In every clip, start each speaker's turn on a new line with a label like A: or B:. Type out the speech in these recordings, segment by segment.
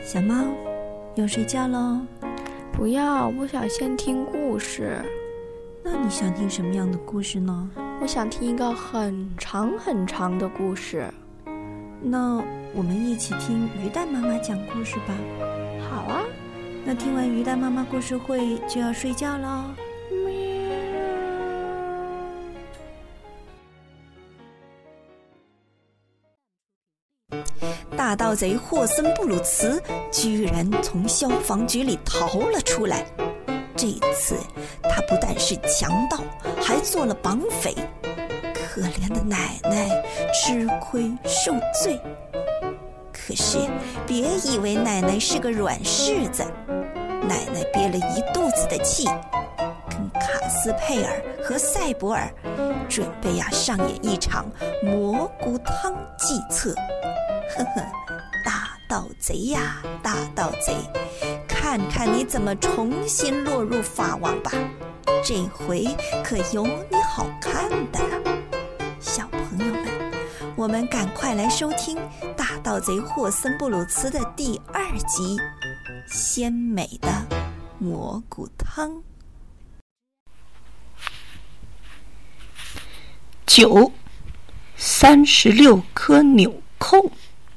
A: 小猫，要睡觉咯？
B: 不要，我想先听故事。
A: 那你想听什么样的故事呢？
B: 我想听一个很长很长的故事。
A: 那我们一起听鱼蛋妈妈讲故事吧。
B: 好啊。
A: 那听完鱼蛋妈妈故事会就要睡觉咯。大盗贼霍森布鲁茨居然从消防局里逃了出来。这次他不但是强盗，还做了绑匪。可怜的奶奶吃亏受罪。可是别以为奶奶是个软柿子，奶奶憋了一肚子的气，跟卡斯佩尔和赛博尔准备上演一场蘑菇汤计策。呵呵，大盗贼呀，大盗贼，看看你怎么重新落入法网吧，这回可有你好看的了。小朋友们，我们赶快来收听大盗贼霍森布鲁茨的第2集，鲜美的蘑菇汤。
C: 9 36颗纽扣。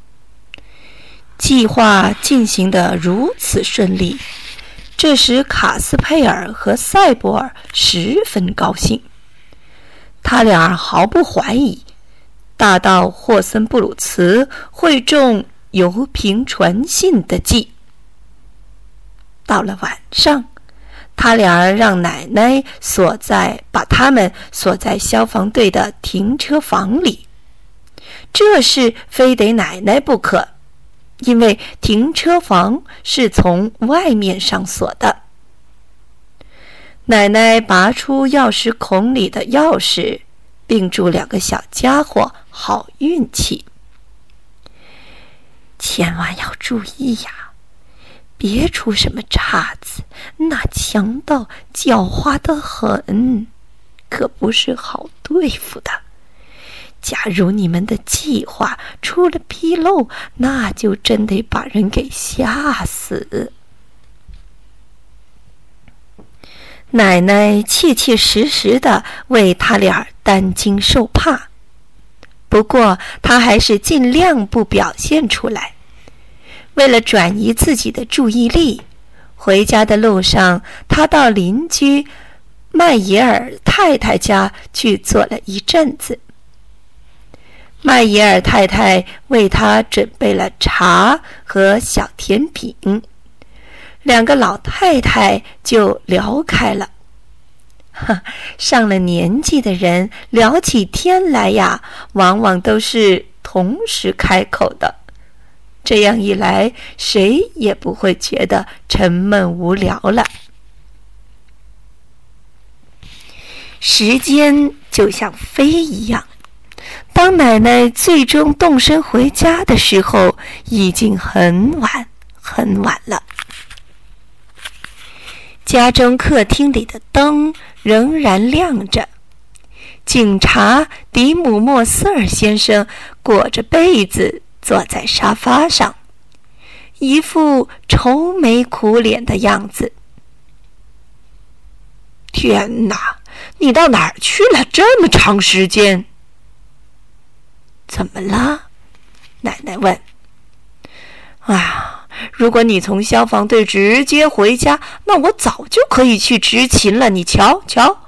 C: 计划进行得如此顺利，这使卡斯佩尔和赛博尔十分高兴。他俩毫不怀疑大盗霍森布鲁茨会中油瓶传信的计。到了晚上，他俩让奶奶把他们锁在消防队的停车房里，这事非得奶奶不可，因为停车房是从外面上锁的。奶奶拔出钥匙孔里的钥匙，并祝2个小家伙好运气。千万要注意呀，别出什么岔子，那强盗狡猾得很，可不是好对付的。假如你们的计划出了纰漏，那就真得把人给吓死。奶奶切切实实地为他俩担惊受怕，不过她还是尽量不表现出来。为了转移自己的注意力，回家的路上，她到邻居麦耶尔太太家去坐了一阵子。麦耶尔太太为他准备了茶和小甜饼，2个老太太就聊开了。上了年纪的人聊起天来呀，往往都是同时开口的，这样一来，谁也不会觉得沉闷无聊了。时间就像飞一样，当奶奶最终动身回家的时候，已经很晚很晚了。家中客厅里的灯仍然亮着，警察迪姆莫斯尔先生裹着被子坐在沙发上，一副愁眉苦脸的样子。天哪，你到哪儿去了这么长时间？怎么了？奶奶问。如果你从消防队直接回家，那我早就可以去执勤了，你瞧瞧。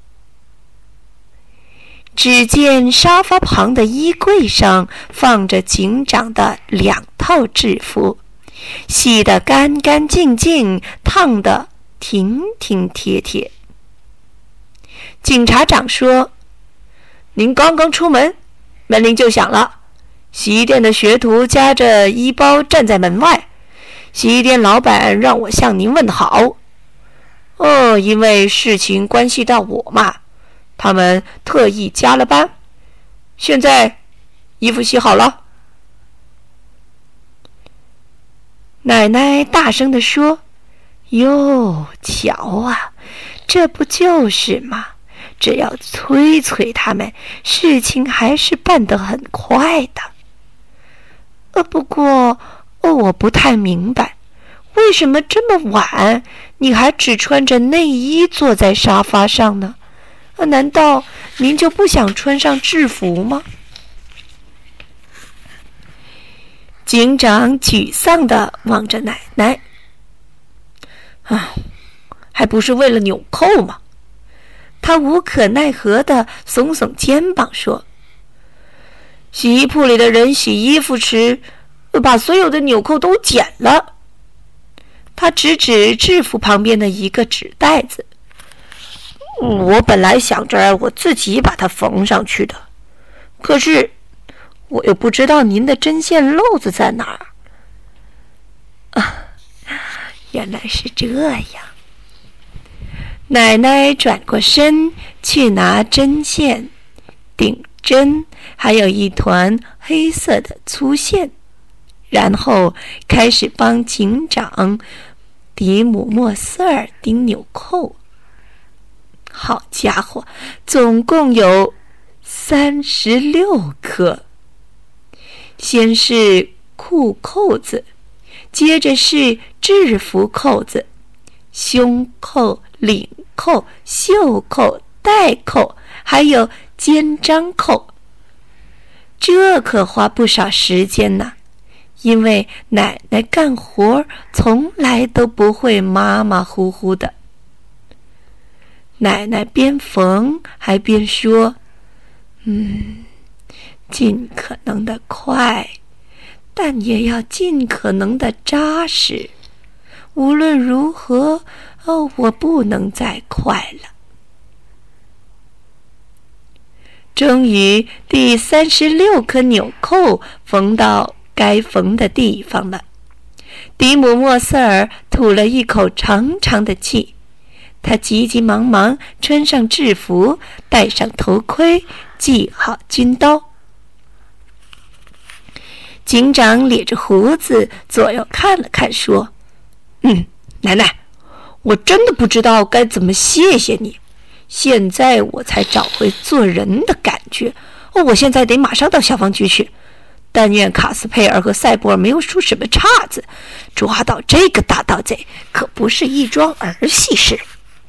C: 只见沙发旁的衣柜上放着警长的2套制服，洗得干干净净，烫得挺挺贴贴。警察长说：“您刚刚出门，门铃就响了。洗衣店的学徒夹着衣包站在门外，洗衣店老板让我向您问好。因为事情关系到我嘛，他们特意加了班。现在衣服洗好了。”奶奶大声地说：“哟，瞧啊，这不就是嘛！只要催催他们，事情还是办得很快的。不过我不太明白，为什么这么晚你还只穿着内衣坐在沙发上呢？难道您就不想穿上制服吗？警长沮丧地望着奶奶。还不是为了纽扣吗？他无可奈何地耸耸肩膀说：洗衣铺里的人洗衣服时把所有的纽扣都剪了。他指指制服旁边的一个纸袋子。我本来想着我自己把它缝上去的，可是我又不知道您的针线漏子在哪儿。原来是这样。奶奶转过身去拿针线、顶针，还有一团黑色的粗线，然后开始帮警长迪姆莫瑟尔钉纽扣。好家伙，总共有36颗。先是裤扣子，接着是制服扣子，胸扣、领扣、袖扣、带扣，还有肩章扣。这可花不少时间呢，因为奶奶干活从来都不会马马虎虎的。奶奶边缝还边说：尽可能的快，但也要尽可能的扎实。无论如何，我不能再快了。终于，第36颗纽扣缝到该缝的地方了。迪姆莫瑟尔吐了一口长长的气，他急急忙忙穿上制服，戴上头盔，系好军刀。警长咧着胡子左右看了看，说：奶奶，我真的不知道该怎么谢谢你。现在我才找回做人的感觉。我现在得马上到消防局去。但愿卡斯佩尔和赛博尔没有出什么岔子，抓到这个大盗贼可不是一桩儿戏事。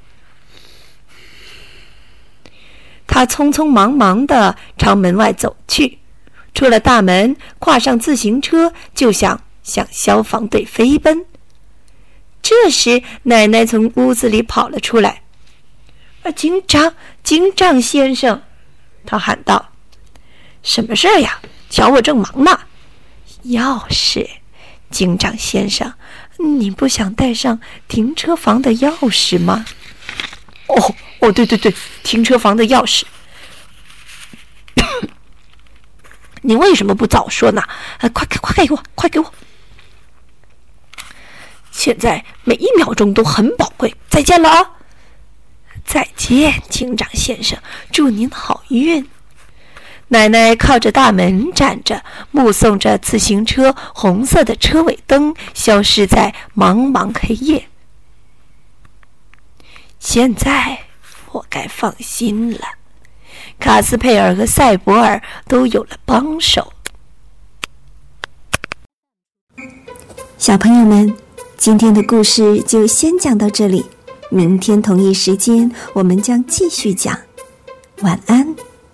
C: 他匆匆忙忙地朝门外走去，出了大门，跨上自行车，就想向消防队飞奔。这时，奶奶从屋子里跑了出来。警长先生，他喊道：什么事呀？瞧我正忙呢。钥匙，警长先生，你不想带上停车房的钥匙吗？对，停车房的钥匙。你为什么不早说呢？快给我！现在每一秒钟都很宝贵。再见了啊！再见，警长先生，祝您好运。奶奶靠着大门站着，目送着自行车红色的车尾灯消失在茫茫黑夜。现在我该放心了，卡斯佩尔和赛博尔都有了帮手。
A: 小朋友们，今天的故事就先讲到这里，明天同一时间我们将继续讲。晚安。